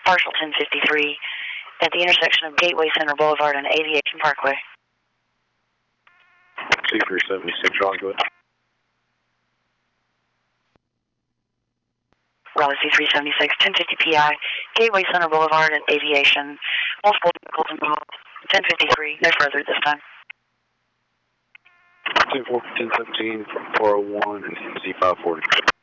partial 1053 at the intersection of Gateway Center Boulevard and Aviation Parkway. C376, Raleigh, go ahead. Raleigh C376, 1050 PI, Gateway Center Boulevard and Aviation. Multiple vehicles involved. 1053, no further this time. 1017, 401, and C540.